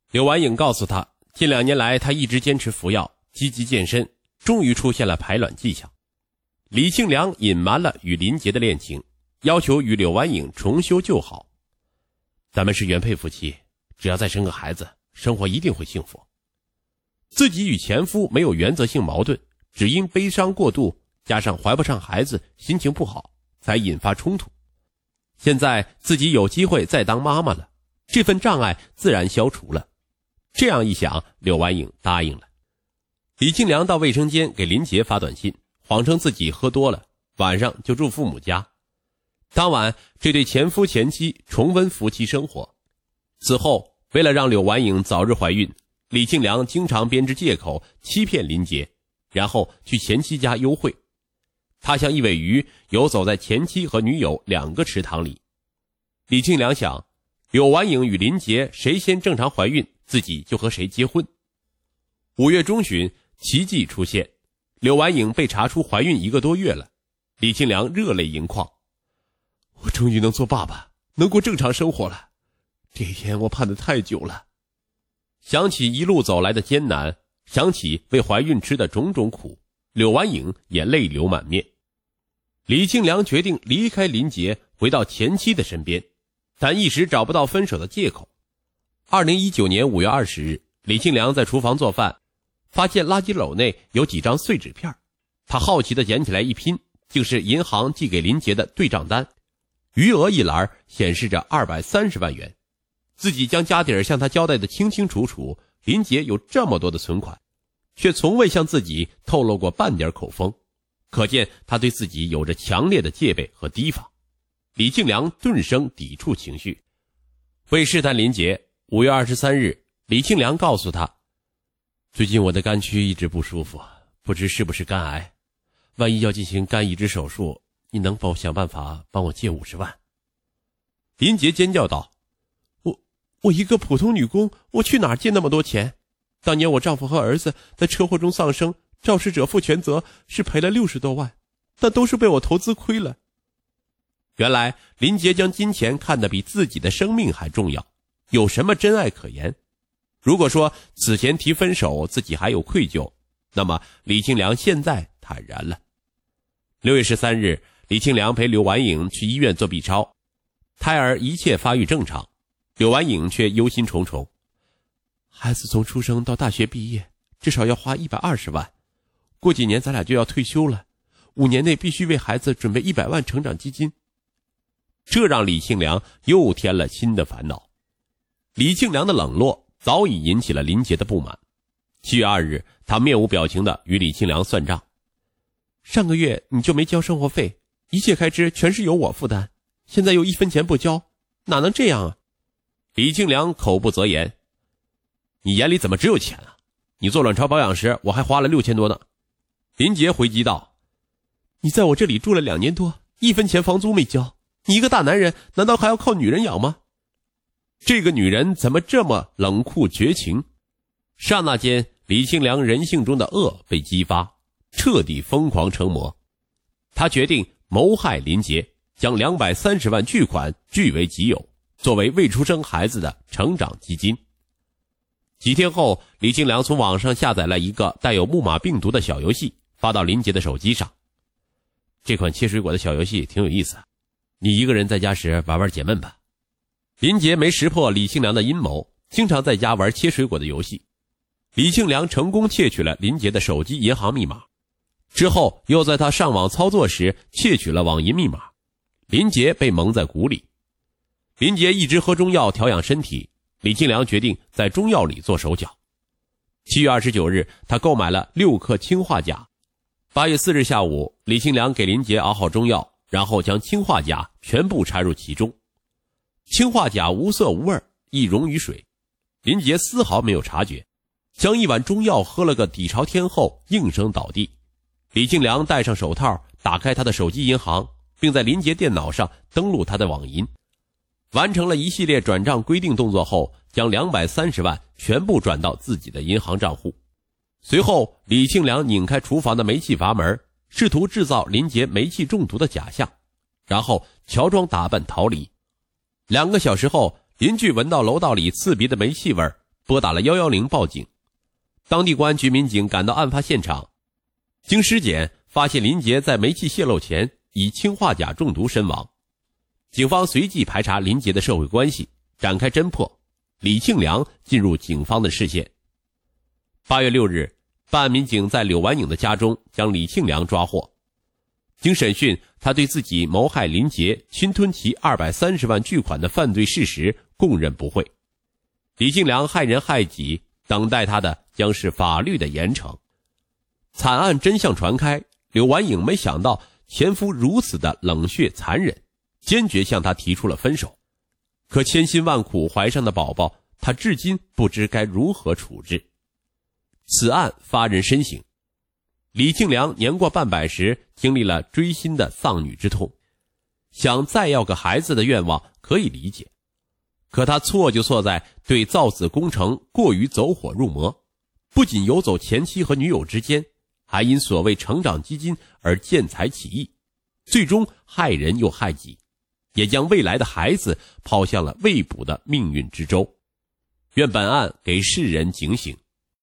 柳婉颖告诉他，近2年来他一直坚持服药，积极健身，终于出现了排卵迹象。李庆良隐瞒了与林杰的恋情，要求与柳婉颖重修旧好。咱们是原配夫妻，只要再生个孩子，生活一定会幸福。自己与前夫没有原则性矛盾，只因悲伤过度，加上怀不上孩子，心情不好，才引发冲突。现在自己有机会再当妈妈了，这份障碍自然消除了。这样一想，柳婉颖答应了。李庆良到卫生间给林杰发短信，谎称自己喝多了，晚上就住父母家。当晚，这对前夫前妻重温夫妻生活。此后，为了让柳婉颖早日怀孕，李庆良经常编织借口欺骗林杰，然后去前妻家幽会。他像一尾鱼游走在前妻和女友2个池塘里。李庆良想，柳婉颖与林杰谁先正常怀孕，自己就和谁结婚。5月中旬，奇迹出现，柳婉颖被查出怀孕1个多月了。李庆良热泪盈眶，我终于能做爸爸，能过正常生活了，这一天我盼得太久了。想起一路走来的艰难，想起为怀孕吃的种种苦，柳婉颖也泪流满面。李庆良决定离开林杰，回到前妻的身边，但一时找不到分手的借口。2019年5月20日，李庆良在厨房做饭，发现垃圾篓内有几张碎纸片，他好奇地捡起来一拼，竟是银行寄给林杰的对账单，余额一栏显示着230万元。自己将家底向他交代得清清楚楚，林杰有这么多的存款，却从未向自己透露过半点口风，可见他对自己有着强烈的戒备和提防。李庆良顿生抵触情绪。为试探林杰，5月23日，李庆良告诉他，最近我的肝区一直不舒服，不知是不是肝癌，万一要进行肝移植手术，你能否想办法帮我借50万？林杰尖叫道，我一个普通女工，我去哪儿借那么多钱？当年我丈夫和儿子在车祸中丧生，肇事者负全责，是赔了60多万，但都是被我投资亏了。原来林杰将金钱看得比自己的生命还重要，有什么真爱可言？如果说此前提分手自己还有愧疚，那么李庆良现在坦然了。6月13日，李庆良陪柳婉颖去医院做 B 超，胎儿一切发育正常，柳婉颖却忧心忡忡。孩子从出生到大学毕业，至少要花120万，过几年咱俩就要退休了，5年内必须为孩子准备100万成长基金。这让李庆良又添了新的烦恼。李庆良的冷落早已引起了林杰的不满。7月2日，他面无表情地与李庆良算账。上个月你就没交生活费，一切开支全是由我负担，现在又1分钱不交，哪能这样啊？李庆良口不择言，你眼里怎么只有钱啊？你做卵巢保养时我还花了6000多呢。林杰回击道，你在我这里住了2年多，1分钱房租没交，你一个大男人难道还要靠女人养吗？这个女人怎么这么冷酷绝情？刹那间，李庆良人性中的恶被激发，彻底疯狂成魔。他决定谋害林杰，将230万巨款据为己有，作为未出生孩子的成长基金。几天后，李庆良从网上下载了一个带有木马病毒的小游戏，发到林杰的手机上。这款切水果的小游戏挺有意思，你一个人在家时玩玩解闷吧。林杰没识破李庆良的阴谋，经常在家玩切水果的游戏。李庆良成功窃取了林杰的手机银行密码，之后又在他上网操作时窃取了网银密码，林杰被蒙在鼓里。林杰一直喝中药调养身体，李庆良决定在中药里做手脚。7月29日，他购买了6克氰化钾。8月4日下午，李庆良给林杰熬好中药，然后将氰化钾全部掺入其中。氰化钾无色无味，易溶于水，林杰丝毫没有察觉，将一碗中药喝了个底朝天后，应声倒地。李庆良戴上手套，打开他的手机银行，并在林杰电脑上登录他的网银，完成了一系列转账规定动作后，将230万全部转到自己的银行账户。随后，李庆良拧开厨房的煤气阀门，试图制造林杰煤气中毒的假象，然后乔装打扮逃离。2个小时后，邻居闻到楼道里刺鼻的煤气味， 拨打了110报警。当地公安局民警赶到案发现场，经尸检发现林杰在煤气泄漏前以氰化钾中毒身亡。警方随即排查林杰的社会关系，展开侦破，李庆良进入警方的视线。8月6日，办案民警在柳完颖的家中将李庆良抓获。经审讯，他对自己谋害林杰、侵吞其230万巨款的犯罪事实供认不讳。李庆良害人害己，等待他的将是法律的严惩。惨案真相传开，柳完颖没想到前夫如此的冷血残忍，坚决向他提出了分手。可千辛万苦怀上的宝宝，他至今不知该如何处置。此案发人深省。李庆良年过半百时，经历了锥心的丧女之痛，想再要个孩子的愿望可以理解，可他错就错在对造子工程过于走火入魔，不仅游走前妻和女友之间，还因所谓成长基金而见财起意，最终害人又害己，也将未来的孩子抛向了未卜的命运之舟。愿本案给世人警醒。